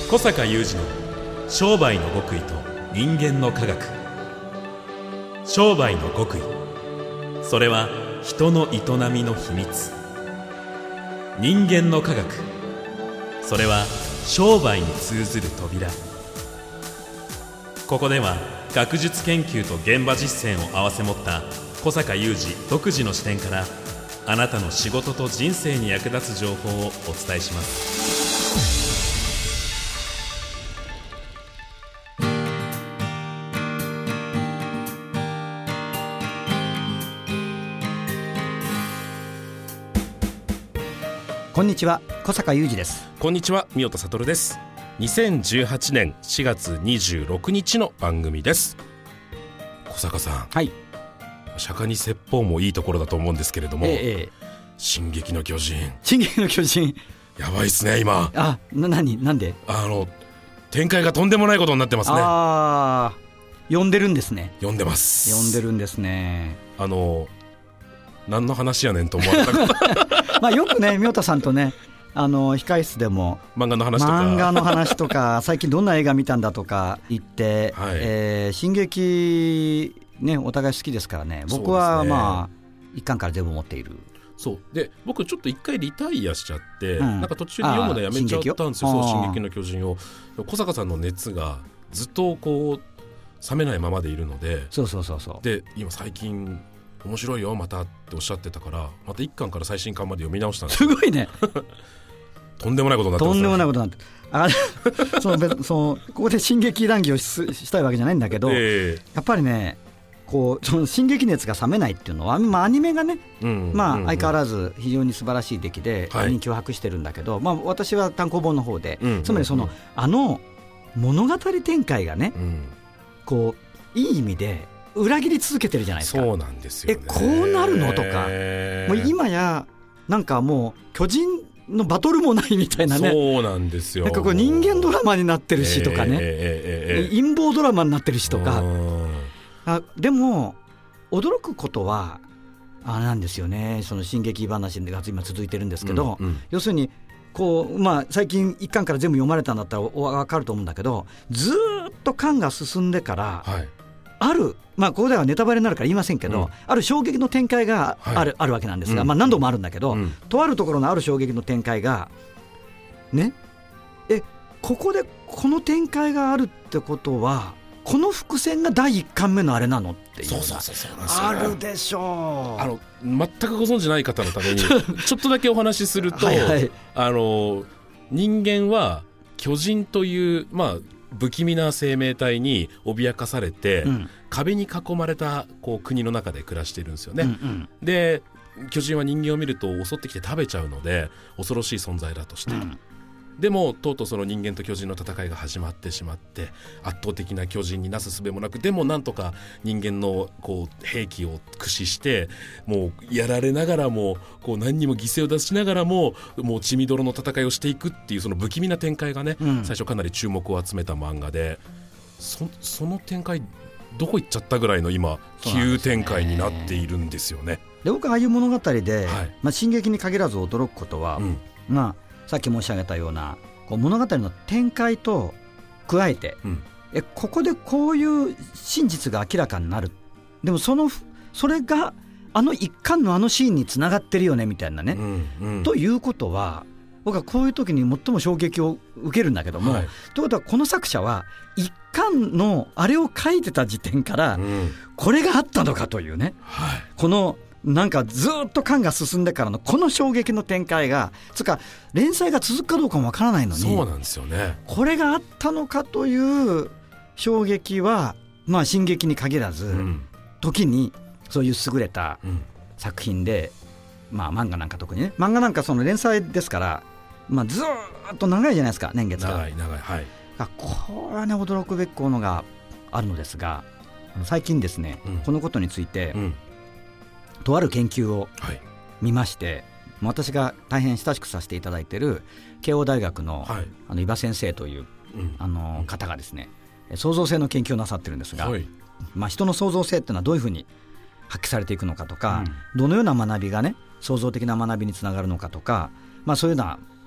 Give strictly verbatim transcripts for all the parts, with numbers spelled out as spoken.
小坂雄二の商売の極意と人間の科学。商売の極意、それは人の営みの秘密。人間の科学、それは商売に通ずる扉。ここでは学術研究と現場実践を併せ持った小坂雄二独自の視点から、あなたの仕事と人生に役立つ情報をお伝えします。 こんにちは、小坂雄二です。 こんにちは、三代田悟です。にせんじゅうはちねんしがつにじゅうろくにちの番組です。小坂さん、 はい、 釈迦に説法もいいところだと思うんですけれども、ええ、進撃の巨人進撃の巨人やばいっすね今。 あ、な、何なんであの展開がとんでもないことになってますね。 あー、読んでるんですね。 読んでます読んでるんですね。 あの何の話やねんと思われたまあよくね、妙田さんとね、あの控室でも漫画の話とか漫画の話とか最近どんな映画見たんだとか言って、はい、えー、進撃ね、お互い好きですからね。僕はまあ一巻から全部持っている。 そうで、僕ちょっと一回リタイアしちゃって、うん、なんか途中で読むのやめちゃったんですよ。そう、進撃の巨人を。小坂さんの熱がずっとこう冷めないままでいるので、 そうそうそうそう。 で今最近面白いよまたっておっしゃってたから、またいっかんから最新刊まで読み直したんですよ。 すごいねとんでもないことになってます、ね、 とんでもないことになってあその別そのここで進撃談義を し, したいわけじゃないんだけど、えー、やっぱりね、こうその進撃熱が冷めないっていうのは、まあ、アニメがね、うんまあ、相変わらず非常に素晴らしい出来で人気を博してるんだけど、はい、まあ、私は単行本の方で、うん、つまりその、うん、あの物語展開がね、うん、こういい意味で裏切り続けてるじゃないですか。 そうなんですよね。 え、こうなるのとか、もう今やなんかもう巨人のバトルもないみたいなね。 そうなんですよ。 なんかこう人間ドラマになってるしとかね、えーえーえー、陰謀ドラマになってるしとか。あ、でも驚くことはあれなんですよね。その進撃話が今続いてるんですけど、うんうん、要するにこう、まあ、最近一巻から全部読まれたんだったら分かると思うんだけど、ずっと巻が進んでから、はい、ある、まあ、ここではネタバレになるから言いませんけど、うん、ある衝撃の展開がある、はい、あるわけなんですが、うん、まあ、何度もあるんだけど、うん、とあるところのある衝撃の展開がね、え、ここでこの展開があるってことはこの伏線がだいいっかんめのあれなのっていうのがあるでしょう。 あの全くご存じない方のためにちょっとだけお話しするとはい、はい、あの人間は巨人という、まあ不気味な生命体に脅かされて、うん、壁に囲まれたこう国の中で暮らしているんですよね、うんうん、で巨人は人間を見ると襲ってきて食べちゃうので恐ろしい存在だとして、うん、でもとうとうその人間と巨人の戦いが始まってしまって、圧倒的な巨人になすすべもなく、でもなんとか人間のこう兵器を駆使してもうやられながらもこう何にも犠牲を出しながらももう血みどろの戦いをしていくっていう、その不気味な展開がね、うん、最初かなり注目を集めた漫画で、 そ, その展開どこ行っちゃったぐらいの今急展開になっているんですよね。 で、僕ああいう物語で、はい、まあ、進撃に限らず驚くことは、うん、まあさっき申し上げたようなこう物語の展開と加えて、うん、えここでこういう真実が明らかになる、でもそのそれがあの一巻のあのシーンにつながってるよねみたいなね、うんうん、ということは僕はこういう時に最も衝撃を受けるんだけども、はい、ということはこの作者は一巻のあれを書いてた時点から、うん、これがあったのかというね、はい、このなんかずっと巻が進んでからのこの衝撃の展開が、つうか連載が続くかどうかもわからないのに、 そうなんですよね、 これがあったのかという衝撃は、まあ進撃に限らず、うん、時にそういう優れた作品で、うん、まあ漫画なんか特にね、漫画なんかその連載ですから、まあ、ずっと長いじゃないですか、年月が長い長い、はい、 これはね驚くべきものがあるのですが、最近ですね、うん、このことについて、うん、とある研究を見まして、はい、私が大変親しくさせていただいている慶応大学 の,、はい、あの伊庭先生という、うん、あの方がですね、創造性の研究をなさってるんですが、はい、まあ、人の創造性っていうのはどういうふうに発揮されていくのかとか、うん、どのような学びがね創造的な学びにつながるのかとか、まあ、そういうような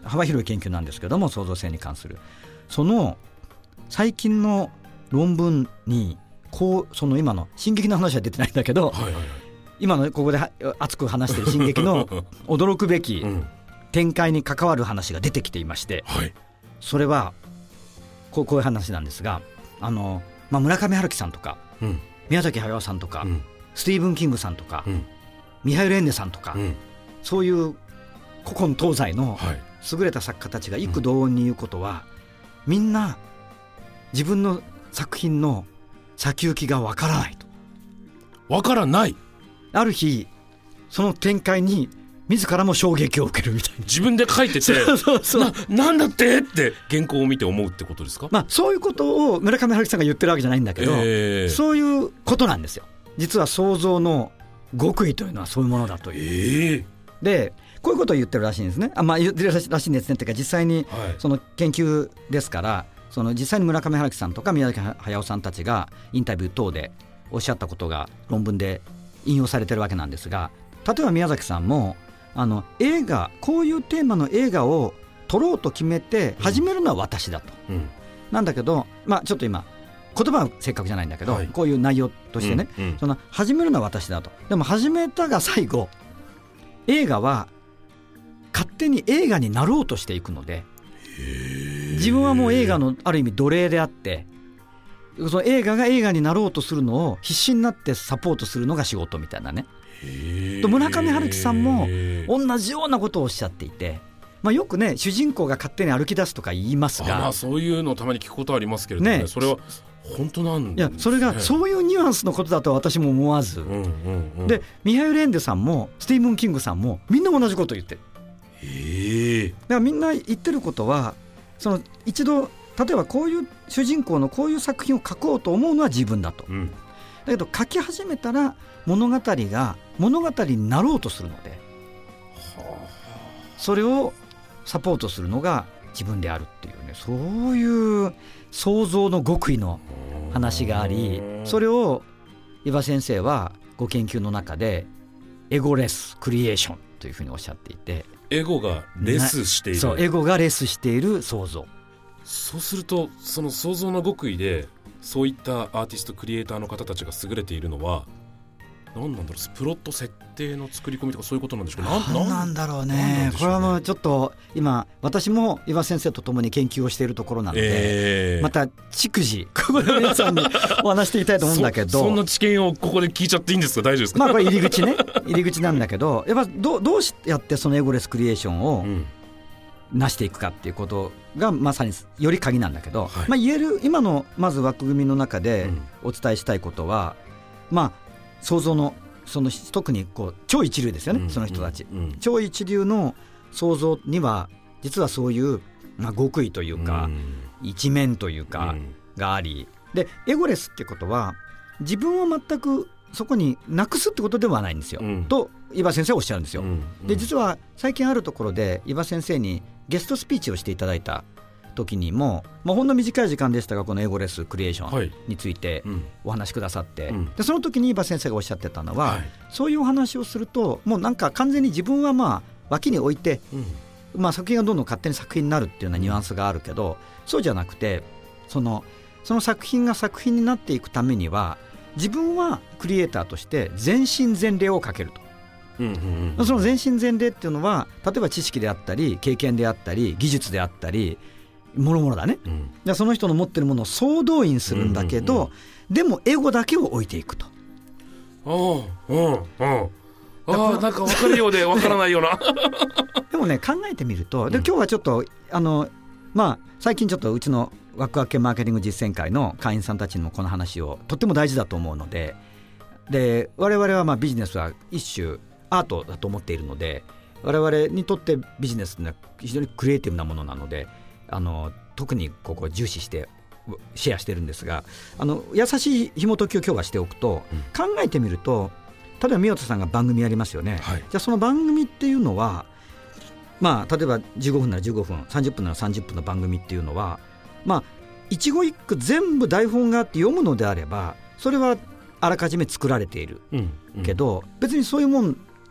幅広い研究なんですけども、創造性に関するその最近の論文にこうその今の進撃の話は出てないんだけど、はいはいはい、今のここで熱く話している進撃の驚くべき展開に関わる話が出てきていまして、はい、それはこう、こういう話なんですが、あの、まあ、村上春樹さんとか、うん、宮崎駿さんとか、うん、スティーブン・キングさんとか、うん、ミハイル・エンデさんとか、うん、そういう古今東西の優れた作家たちが幾同音に言うことは、うん、みんな自分の作品の先行きがわからないと。 わからない。ある日その展開に自らも衝撃を受けるみたいな。 自分で書いててそうそうそう な, なんだってって原稿を見て思うってことですか。 まあ、そういうことを村上春樹さんが言ってるわけじゃないんだけど、えー、そういうことなんですよ。実は創造の極意というのはそういうものだという、えー、でこういうことを言ってるらしいんですね。あ、まあ、言ってるらしいんですねっていうか、実際にその研究ですから、はい、その実際に村上春樹さんとか宮崎駿さんたちがインタビュー等でおっしゃったことが論文で引用されてるわけなんですが、例えば宮崎さんもあの映画こういうテーマの映画を撮ろうと決めて始めるのは私だと、うん、なんだけど、まあ、ちょっと今言葉は正確じゃないんだけど、はい、こういう内容としてね、うんうん、その始めるのは私だと。でも始めたが最後映画は勝手に映画になろうとしていくので、自分はもう映画のある意味奴隷であって、その映画が映画になろうとするのを必死になってサポートするのが仕事みたいなね。と村上春樹さんも同じようなことをおっしゃっていて、まあ、よくね主人公が勝手に歩き出すとか言いますが、 あ、まあ、そういうのたまに聞くことありますけれども ね, ねそれは本当なんですね。 いや、それがそういうニュアンスのことだとは私も思わず、うんうんうん、でミハイル・エンデさんもスティーブン・キングさんもみんな同じことを言ってる。へだからみんな言ってることは、その一度例えばこういう主人公のこういう作品を書こうと思うのは自分だと、うん、だけど書き始めたら物語が物語になろうとするので、はあ、それをサポートするのが自分であるっていうね、そういう創造の極意の話があり、それを伊庭先生はご研究の中でエゴレスクリエーションというふうにおっしゃっていて、 エゴがレスしている、 そう、エゴがレスしている創造。 そうするとその創造の極意でそういったアーティストクリエイターの方たちが優れているのは何なんだろう。プロット設定の作り込みとかそういうことなんでしょうか。 何なんだろうね。これはもうちょっと今私も伊庭先生とともに研究をしているところなので、えー、また逐次ここで皆さんにお話していきたいと思うんだけどそ, そんな知見をここで聞いちゃっていいんですか。大丈夫ですか。 まあこれ入り口ね入り口なんだけど、やっぱ ど, どうやってそのエゴレスクリエーションを成していくかっていうことがまさにより鍵なんだけど、はい、まあ、言える今のまず枠組みの中でお伝えしたいことは、うん、まあ創造のその特にこう超一流ですよね、うん、その人たち、うん、超一流の創造には実はそういう、まあ、極意というか、うん、一面というか、うん、があり、でエゴレスってことは自分を全くそこになくすってことではないんですよ、うん、と伊庭先生はおっしゃるんですよ、うんうん、で実は最近あるところで伊庭先生にゲストスピーチをしていただいた時にも、まあ、ほんの短い時間でしたがこのエゴレスクリエーションについてお話しくださって、はい、うん、でその時に伊庭先生がおっしゃってたのは、はい、そういうお話をするともうなんか完全に自分はまあ脇に置いて、うん、まあ、作品がどんどん勝手に作品になるっていうようなニュアンスがあるけど、そうじゃなくてその、その作品が作品になっていくためには自分はクリエイターとして全身全霊をかけると、うんうんうん、その全身全霊っていうのは例えば知識であったり経験であったり技術であったりもろもろだね、うん、でその人の持ってるものを総動員するんだけど、うんうんうん、でもエゴだけを置いていくと。 ああ、うんうん、ああ、なんか分かるようで分からないようなでもね考えてみると、で今日はちょっとあの、まあ、最近ちょっとうちのワクワク系マーケティング実践会の会員さんたちにもこの話をとっても大事だと思うので、で我々はまあビジネスは一種アートだと思っているので、我々にとってビジネスというのは非常にクリエイティブなものなので、あの特にここを重視してシェアしてるんですが、あの優しい紐解きを今日はしておくと、うん、考えてみると例えば宮田さんが番組やりますよね、はい、じゃあその番組っていうのは、まあ、例えばじゅうごふんならじゅうごふんさんじゅっぷんならさんじゅっぷんの番組っていうのは、まあ、一語一句全部台本があって読むのであればそれはあらかじめ作られている、うんうん、けど別にそういうもん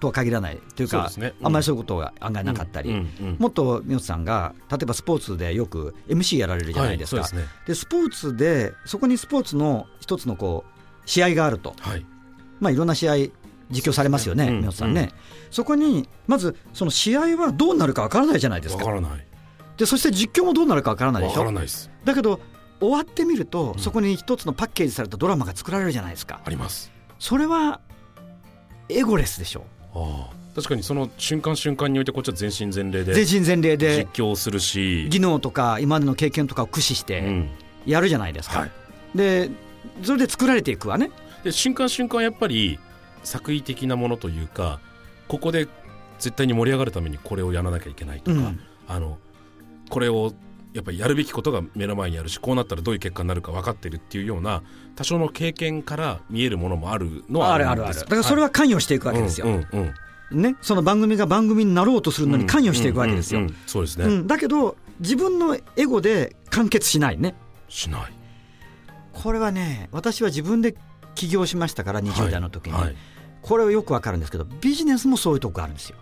とは限らないというか、 そうですね、うん、 あんまりそういうことが案外なかったり、うんうんうん、もっと三好さんが例えばスポーツでよく エムシー やられるじゃないですか、はい、そうですね、でスポーツでそこにスポーツの一つのこう試合があると、はい、まあ、いろんな試合実況されますよね、三好さんね、うん、そこにまずその試合はどうなるかわからないじゃないですか。 わからない。 でそして実況もどうなるかわからないでしょ。 わからないです。 だけど終わってみると、うん、そこに一つのパッケージされたドラマが作られるじゃないですか。 あります。 それはエゴレスでしょ。 ああ、確かにその瞬間瞬間においてこっちは全身全霊で全身全霊で実況するし、 技能とか今までの経験とかを駆使してやるじゃないですか、うん、はい、でそれで作られていくわね。 で瞬間瞬間やっぱり作為的なものというか、ここで絶対に盛り上がるためにこれをやらなきゃいけないとか、うん、あのこれをやっぱりやるべきことが目の前にあるし、こうなったらどういう結果になるか分かってるっていうような多少の経験から見えるものもあるのはあるんです。 あるあるある。だからそれは関与していくわけですよ、はい、うんうんうんね、その番組が番組になろうとするのに関与していくわけですよ、うんうんうんうん、 そうですね、 うん、だけど自分のエゴで完結しないね。 しない。 これはね、私は自分で起業しましたからにじゅう代の時に、はいはい、これはよくわかるんですけど、ビジネスもそういうとこがあるんですよ。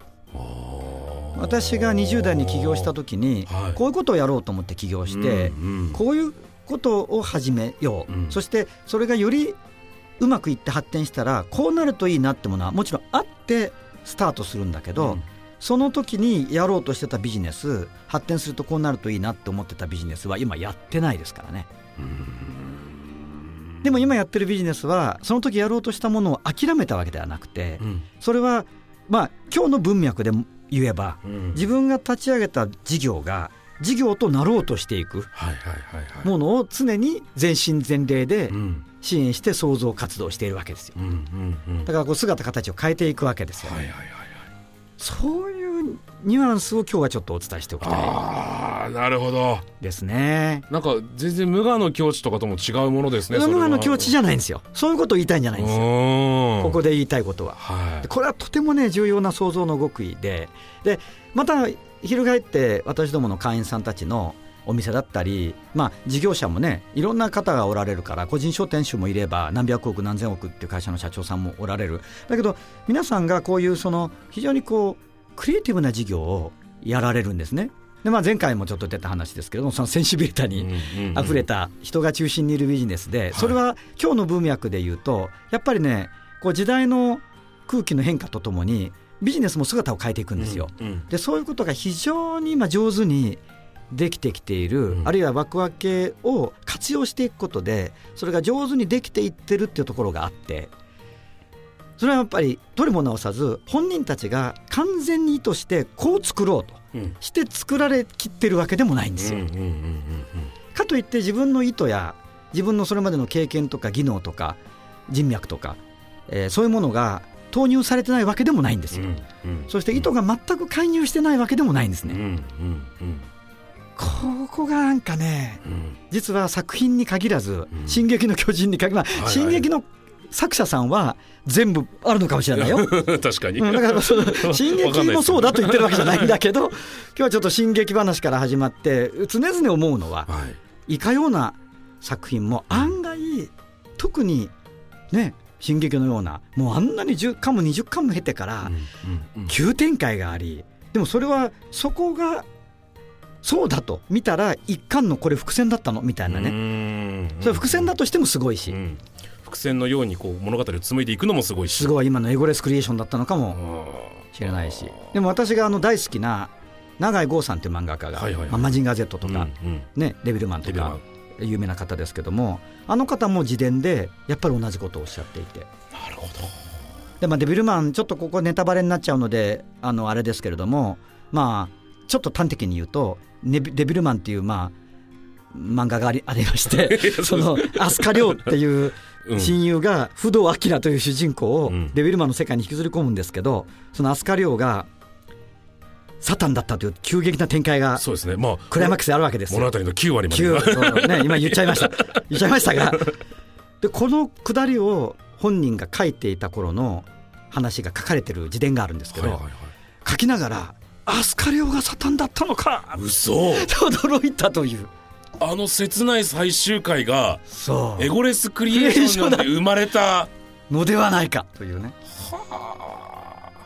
私がにじゅう代に起業した時に、はい、こういうことをやろうと思って起業して、うんうん、こういうことを始めよう、うん、そしてそれがよりうまくいって発展したらこうなるといいなってものはもちろんあってスタートするんだけど、うん、その時にやろうとしてたビジネス、発展するとこうなるといいなって思ってたビジネスは今やってないですからね。うん、でも今やってるビジネスはその時やろうとしたものを諦めたわけではなくて、うん、それはまあ今日の文脈で言えば、うん、自分が立ち上げた事業が事業となろうとしていくものを常に全身全霊で支援して創造活動しているわけですよ、うんうんうん、だからこう姿形を変えていくわけですよね、はいはいはいはい、そういうニュアンスを今日はちょっとお伝えしておきたい。 あ、なるほどですね。 なんか全然無我の境地とかとも違うものですね。 無我の境地じゃないんですよ。そういうことを言いたいんじゃないんですよ、ここで言いたいことは、はい、これはとてもね重要な創造の極意で、でまた翻って私どもの会員さんたちのお店だったり、まあ、事業者もねいろんな方がおられるから、個人商店主もいれば何百億何千億っていう会社の社長さんもおられる。だけど皆さんがこういうその非常にこうクリエイティブな事業をやられるんですね。で、まあ、前回もちょっと出た話ですけれども、そのセンシビリタにあふれた人が中心にいるビジネスで、それは今日の文脈で言うとやっぱりねこう時代の空気の変化とともにビジネスも姿を変えていくんですよ、うんうん、でそういうことが非常に今上手にできてきている、うん、あるいは枠分けを活用していくことでそれが上手にできていってるっていうところがあって、それはやっぱり取りも直さず本人たちが完全に意図してこう作ろうとして作られきってるわけでもないんですよ、うんうんうんうん、かといって自分の意図や自分のそれまでの経験とか技能とか人脈とか、えー、そういうものが投入されてないわけでもないんですよ、うんうん、そして意図が全く介入してないわけでもないんですね、うんうんうん、ここがなんかね、うん、実は作品に限らず、うん、進撃の巨人に限らず、はいはい、進撃の作者さんは全部あるのかもしれないよ確かに、 うん、だからその進撃もそうだと言ってるわけじゃないんだけど今日はちょっと進撃話から始まって常々思うのは、はい、いかような作品も案外特にね進撃のようなもうあんなにじゅっかんもにじゅっかんも経てから急展開があり、でもそれはそこがそうだと見たら一巻のこれ伏線だったのみたいなね、それは伏線だとしてもすごいし、うん、 伏線のようにこう物語を紡いでいくのもすごいし、 すごい今のエゴレスクリエーションだったのかもしれないし、でも私があの大好きな永井豪さんという漫画家が、はいはいはい、まあ、マジンガー Z とか、うんうんね、デビルマンとか有名な方ですけども、あの方も自伝でやっぱり同じことをおっしゃっていて、 なるほど。 で、まあ、デビルマンちょっとここネタバレになっちゃうので あのあれですけれども、まあちょっと端的に言うとデビルマンっていう、まあ、漫画があ り, ありましてその飛鳥涼っていう親友が不動明という主人公をデビルマンの世界に引きずり込むんですけど、その飛鳥涼がサタンだったという急激な展開がそうですね、まあ、クライマックスであるわけですよ。 物語のきゅう割までそう、ね、今言っちゃいました言っちゃいましたがでこのくだりを本人が書いていた頃の話が書かれてる自伝があるんですけど、はいはいはい、書きながら飛鳥涼がサタンだったのか嘘驚いたという、 あの切ない最終回がエゴレスクリエーションで生まれたのではないかというね。 は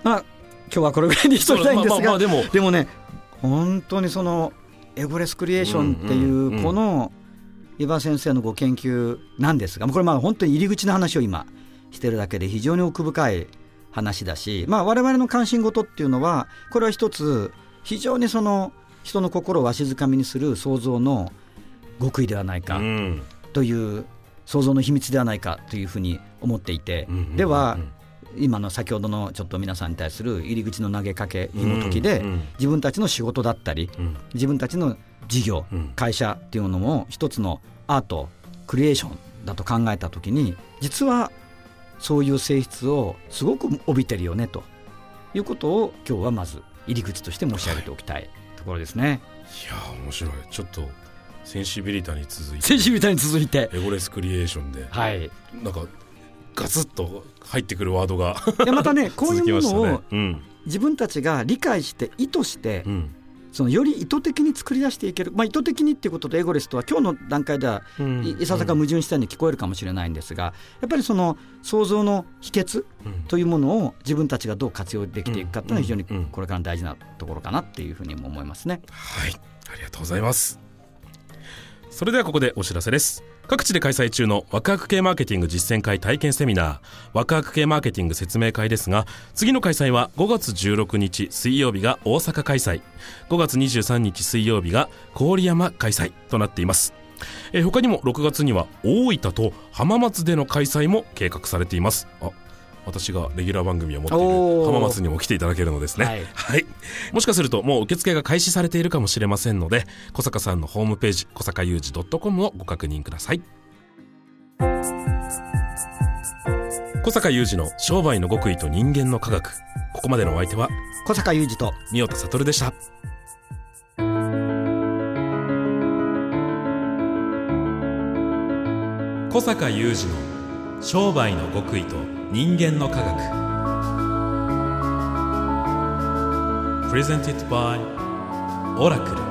まあ今日はこれぐらいにしときたいんですが、まあまあまあでも、でもね本当にそのエゴレスクリエーションっていうこの伊庭先生のご研究なんですが、これまあ本当に入り口の話を今してるだけで非常に奥深い話だし、まあ、我々の関心事っていうのはこれは一つ非常にその人の心をわしづかみにする創造の極意ではないかという創造の秘密ではないかというふうに思っていて、では今の先ほどのちょっと皆さんに対する入り口の投げかけ紐解きで自分たちの仕事だったり自分たちの事業会社っていうのも一つのアートクリエーションだと考えたときに実はそういう性質をすごく帯びてるよねということを今日はまず入り口として申し上げておきたいところですね。 いや面白い。ちょっとセンシビリタに続いてセンシビリタに続いてエゴレスクリエーションで、 はい、 なんかガツッと入ってくるワードがでまたねこういうものを、 ねうん、 自分たちが理解して意図して、うん、そのより意図的に作り出していける、まあ、意図的にっていうことでエゴレスとは今日の段階では、うん、いささか矛盾したように聞こえるかもしれないんですが、やっぱりその創造の秘訣というものを自分たちがどう活用できていくかというのは非常にこれから大事なところかなっていうふうにも思いますね。 はい、ありがとうございます。それではここでお知らせです。各地で開催中のワクワク系マーケティング実践会体験セミナーワクワク系マーケティング説明会ですが、次の開催はごがつじゅうろくにち水曜日が大阪開催、ごがつにじゅうさんにち水曜日が郡山開催となっています。え他にもろくがつには大分と浜松での開催も計画されています。あ、私がレギュラー番組を持っている浜松にも来ていただけるのですね、はいはい、もしかするともう受付が開始されているかもしれませんので、小坂さんのホームページ小坂雄二 .com をご確認ください。小坂雄二の商売の極意と人間の科学、ここまでのお相手は小坂雄二と三代田悟でした。 小坂雄二の商売の極意と人間の科学 Presented by オラクル。